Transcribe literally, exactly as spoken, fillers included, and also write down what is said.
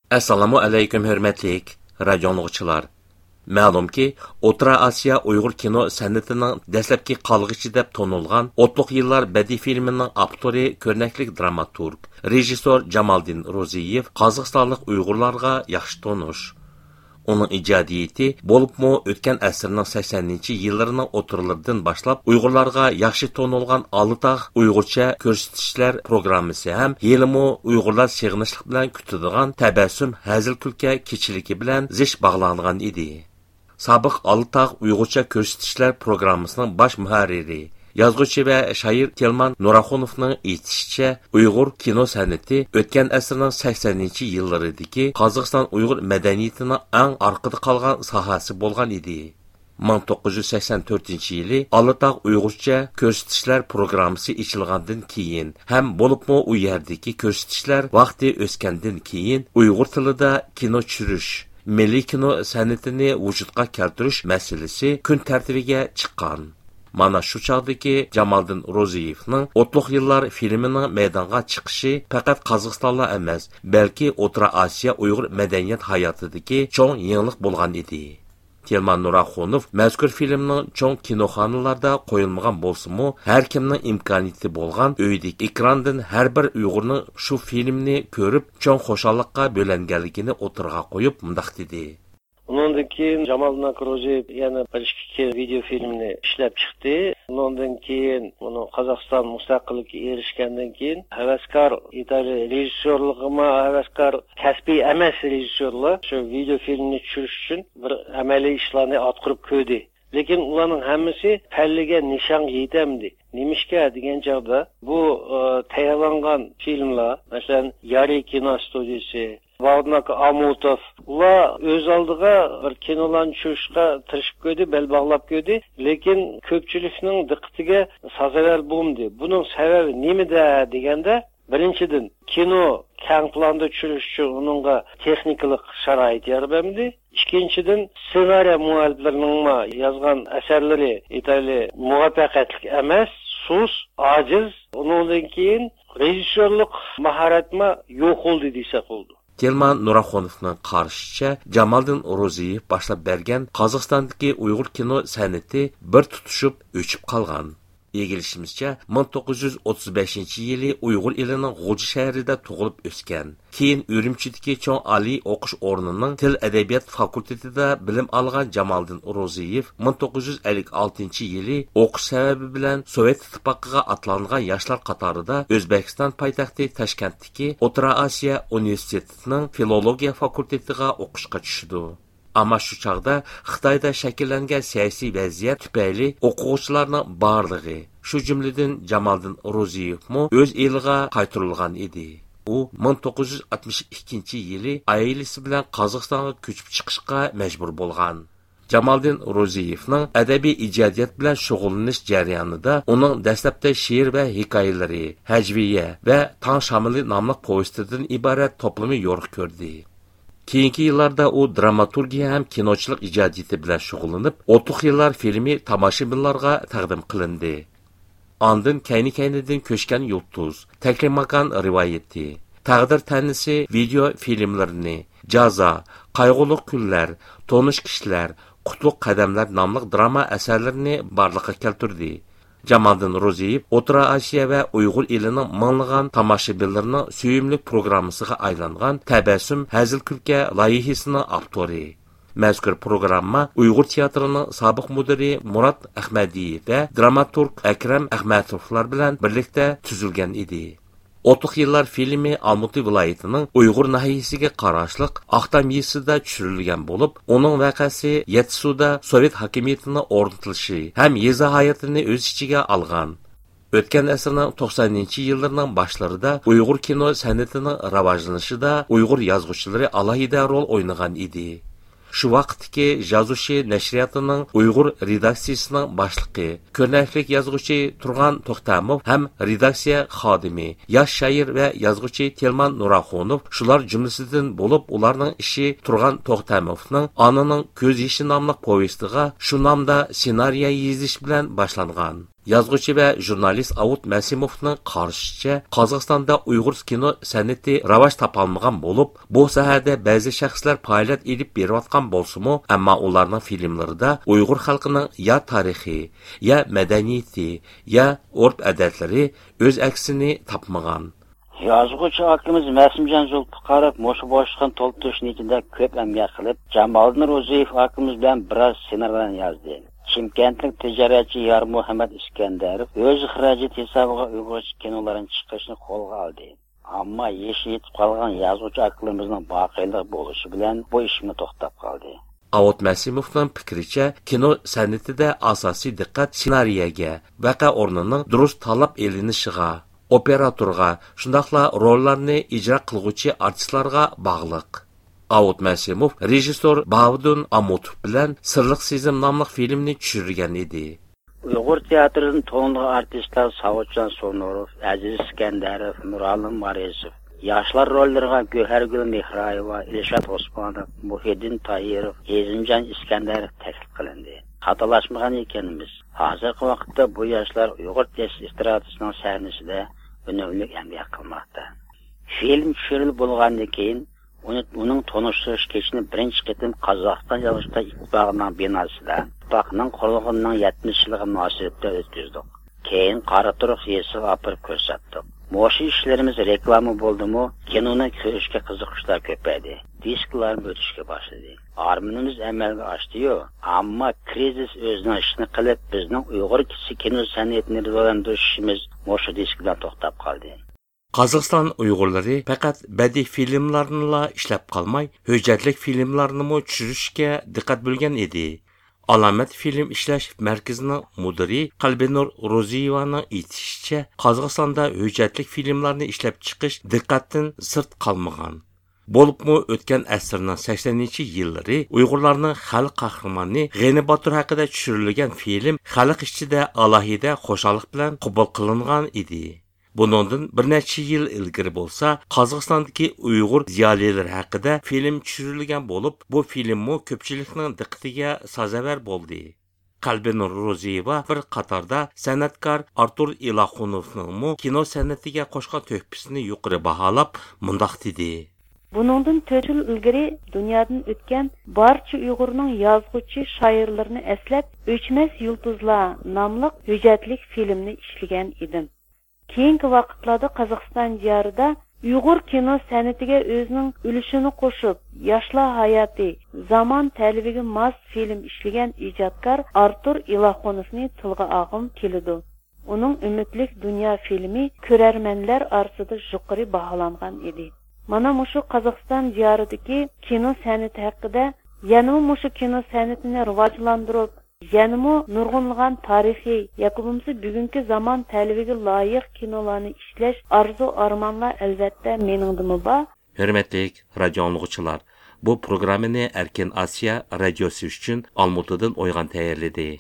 Assalomu alaykum hurmatli radioanglag'uchilar. Ma'lumki, O'rta Osiyo Uyg'ur kino san'atining dastlabki qalg'ichi deb tonilgan O'tliq yillar badiiy filmining avtori, ko'rnakli dramaturg, rejissor Jamoliddin Ro'ziyev Qozog'istonlik Uyg'urlarga yaxshi tonish. Onun ijodiyati bo'libmi o'tgan asrning saksoninchi yillarining o'tirlaridan boshlab Uyg'urlarga yaxshi tonilgan Olitog' Uyg'urcha ko'rsatishlar programmasi ham yelimi Uyg'urlar sig'inishlik bilan kutadigan tabassum hazil kulka kechiligi bilan zish bog'langan edi. Sobiq Olitog' Uyg'urcha ko'rsatishlar programmasining bosh muharriri Yazg'uchi va shoir Telman Nuraxonovning aytishicha, Uyg'ur kino san'ati o'tgan asrning saksoninchi yillaridagi Qozog'iston Uyg'ur madaniyatining eng orqada qolgan sohasi bo'lgan edi. ming to'qqiz yuz sakson to'rtinchi yili Olitog' Uyg'urcha ko'rsatishlar programmasi ochilgandan keyin ham bo'libmi u yerdagi ko'rsatishlar vaqti o'sgandan keyin Uyg'ur tilida kino tushirish, milliy kino san'atini vujudga keltirish masalasi kun tartibiga chiqqan. Mana shu chog'dagi Jamoliddin Ro'ziyevning O'tliq yillar filmining maydonga chiqishi faqat Qozog'istonda emas, balki O'rta Osiyo Uyg'ur madaniyat hayotidagi cho'ng yangilik bo'lgan edi. Telman Nuraxonov mazkur filmning cho'ng kinoxonalarda qo'yilmagan bo'lsa-mu, har kimning imkoniyati bo'lgan uydagi ekrandan har bir Uyg'urning shu filmni ko'rib, cho'ng xushalliqqa bo'langanligini o'tirg'a qo'yib mundaq dedi. Ondan keyin Jamoliddin Ro'ziyev yana bir ikki video filmni ishlab chiqdi. Ondan keyin uni Qozog'iston mustaqillikka erishgandan keyin havaskor Italiya rejissyorligima havaskor kasbiy emas rejissyorlar shu video filmni tushirish uchun bir amaliy ishlarni atqirib ko'rdi. Lekin ularning hammasi palliga nishon yetamdi. Nimishga degan chog'da bu tayyorlangan filmlar, masalan, Yari kino studiyasi, Valdnak Amutov, ular o'z oldiga bir kinolarni tushirishga tirishib ko'rdi, bel bog'lab ko'rdi, lekin ko'pchilikning diqqatiga sazovor bo'lmadi. Buning sababi nimada deganda, birinchidan kino keng planda tushirish uchun uningga texnik sharoit yaratmadi. Ikkinchidan ssenariy mualliflarining yozgan asarlari Italiya muvaffaqiyatli emas, sus, ojiz. Undan keyin rejissyorlik mahoratma yo'q bo'ldi desa bo'ldi. Telman Nuraxonovning qarashicha, Jamoliddin Ro'ziyev boshlab bergan Qozog'istondagi Uyg'ur kino san'ati bir tutishib o'chib qolgan. Egilishimizcha, ming to'qqiz yuz o'ttiz beshinchi yili Uyg'ur elining G'o'ji shahrida tug'ilib o'sgan. Keyin Urumchidagi cho'ng oliy o'qish o'rnining til adabiyot fakultetida bilim olgan Jamoliddin Ro'ziyev ming to'qqiz yuz ellik oltinchi yili o'qish sababi bilan Sovet ittifoqiga atlangan yoshlar qatorida O'zbekiston poytaxti Toshkentdagi O'rta Osiyo universitetining filologiya fakultetiga o'qishga tushdi. Ama shu chaqda Xitoyda shakllangan siyosiy vaziyat tufayli o'quvchilarning barlig'i, shu jumladan Jamoliddin Ro'ziyevmi o'z eliga qaytarilgan edi. U ming to'qqiz yuz oltmish ikkinchi yili oilasi bilan Qozog'istonga ko'chib chiqishga majbur bo'lgan. Jamoliddin Ro'ziyevning adabiy ijodiyat bilan shug'ullanish jarayonida uning dastlabda she'r va hikoyalari, Hajviya va Tong shamili nomli povestidan iborat to'plami yo'riq ko'rdi. Keyingi yillarda u dramaturgiya ham kinochilik ijodiyati bilan shug'ullanib, O'tliq yillar filmi tomoshabinlarga taqdim qilindi. Ondan kayni-kaynidan ko'chgan yulduz, Taklimakan rivoyati, Taqdir tanisi video filmlarini, Jazo, Qayg'uliq kunlar, Tonish kishilar, Qutlug' qadamlar nomli drama asarlarini barliqqa keltirdi. Jamoliddin Ro'ziyev O'rta Osiyo va Uyg'ur elining minglagan tomoshabinlarining suyimli programmasiga aylangan Tabassum hazil kulka loyihasining avtori. Mazkur programma Uyg'ur teatrining sobiq mudiri Murat Ahmadiyev va dramaturg Akram Ahmadovlar bilan birlikda tuzilgan edi. O'tliq yillar filmi Almuti viloyatining Uyg'ur nahiyasiga qarashliq Aqtam yesida tushirilgan bo'lib, uning voqeasi Yetsuda Sovet hokimiyatining o'rnatilishi ham yeza hayotini o'z ichiga olgan. O'tgan asrning to'qsoninchi yillarining boshlarida Uyg'ur kino san'atining rivojlanishida Uyg'ur yozuvchilari alohida rol o'ynagan edi. Shu vaqtdagi Jazushi nashriyatining Uyg'ur redaksiyasining boshlig'i, ko'rnakli yozuvchi Turg'an To'xtamov ham redaksiya xodimi, yosh shoir va yozuvchi Telman Nuraxonov shular jumlasidan bo'lib, ularning ishi Turg'an To'xtamovning Onaning ko'z yoshi nomli povestiga shu nomda ssenariy yozish bilan boshlangan. Yazğıcı və jurnalist Avut Məsimovның qarşıca Qozog'istonda Uyg'ur kino san'ati ravaş tapalmagan bo'lib, bu sohada ba'zi shaxslar faoliyat elib berayotgan bo'lsa-mu, ammo ularning filmlarida Uyg'ur xalqining ya tarixi, ya madaniyati, ya urf-odatlari o'z aksini topmagan. Yazğıcı akımız Məsimcan Zulfiqarov moşu boşluqni to'ltirish niyatida ko'p əmgak qilib, Jamoliddin Ro'ziyev akımız bilan biroz ssenariylarni yazdi. Chimkentlik tijoratchi Yar Muhammad Iskandarov o'z xarajat hisobiga Uyg'ur kinolarini chiqarishni qo'lga oldi. Ammo yeshi yetib qolgan yozuvchi aklimizning boqiylik bo'lishi bilan bu ishni to'xtab qoldi. Avut Məsimovning fikricha, kino san'atida asosiy diqqat ssenariyaga, vaqa o'rnining durust tanlab elinishiga, operatorga, shundaqla rollarni ijro qiluvchi artistlarga bog'liq. Avut Məsimov rejissor Bavdun Amotov bilan Sirliq Sezim nomli filmni tushirgan edi. Uyg'ur teatrining to'nli artistlar Savutjon Sonurov, Aziz Iskandarov, Nuralim Marisov, yoshlar rollariga Go'hargul Mehrayeva, Ilshod Osmonov, Muhiddin Toyirov, Ezinjon Iskandarov taklif qilindi. Xatolashmagan ekanimiz. Hozirgi vaqtda bu yoshlar Uyg'ur estradasining sahnasida unumli amal qilmoqda. Film tushirilib bo'lgandan keyin uning tonishtirish kechini birinchi qitim Qozog'iston yozuvchilar ittifoqining binosida ittifoqning qurilganining yetmish yiliga munosabatda o'tkazdik. Keyin Qoraturuq yesiga olib ko'rsatdik. Mo'shu ishlarimiz reklama bo'ldimi, kinoni ko'rishga qiziqishlar ko'paydi. Disklar o'tishga boshladi. Arminimiz amalga oshdi-yu, ammo krizis o'zining ishini qilib, bizning Uyg'ur kino san'atini rivojlantirishimiz mo'shu diskdan to'xtab qoldi. Qozog'iston Uyg'urlari faqat badiiy filmlarni ishlab qolmay, hujjatli filmlarni mo tushirishga diqqat bo'lgan edi. Alomat film ishlash markazining mudiri Qalbinur Ro'ziyevaning aytishicha, Qozog'istonda hujjatli filmlarni ishlab chiqish diqqatdan sirt qolmagan. Bo'libmi o'tgan asrning saksoninchi yillari Uyg'urlarning xalq qahramoni G'ani Botur haqida tushirilgan film xalq ichida alohida xo'shalik bilan qabul qilingan edi. Bundan bir necha yil ilgari bo'lsa, Qozog'istondagi Uyg'ur ziyolilari haqida film tushirilgan bo'lib, bu filmmi ko'pchilikning diqqatiga sazovor bo'ldi. Qalbinur Ro'ziyeva bir qatorda san'atkor Artur Ilaxunovning kino san'atiga qo'shgan to'hfasini yuqori baholab, mundoq dedi. Buningdan to'rt yil ilgari dunyodan o'tgan barcha Uyg'urning yozuvchi shoirlarini eslab, O'chmas yulduzlar nomli hujjatli filmni ishlagan edim. Keyingi vaqtlarda Qozog'iston diyorida Uyg'ur kino san'atiga o'zining ulushini qo'shib, yoshlar hayoti, zamon talabiga mos film ishlagan ijodkor Artur Ilaxunovni tilga olg'im keladi. Uning Umidlik dunyo filmi ko'rarmanlar orasida yuqori baholangan edi. Mana mushu Qozog'iston diyoridagi kino san'ati haqida, yana mushu kino san'atini rivojlantirib, yanımı nurg'unlagan tarixiy yoki bugungi zamon talabiga loyiq kinolarni ishlash arzu armonlar albatta meningdimi bor. Hurmatli radio anglag'uchilar, bu programmani Erkin Asiya radiosi uchun Olmaotadan o'ygan tayyorladi.